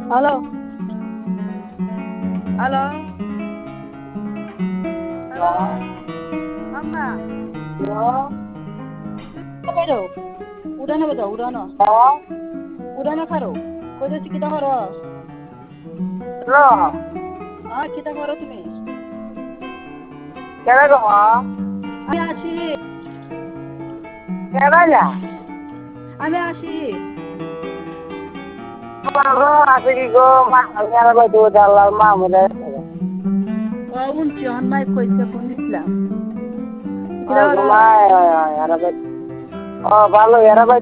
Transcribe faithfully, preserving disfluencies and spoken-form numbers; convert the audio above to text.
hello hello hello আম্মা বেরো উড়ানো বাজাও উড়ানো উড়ানো খারো কইতেছি কিতা করো হ্যাঁ কিতা করো তুমি আমি আসি আমি আসি ও উনছি হন মাই কইতে ফোন দিছিলাম ভালো এরা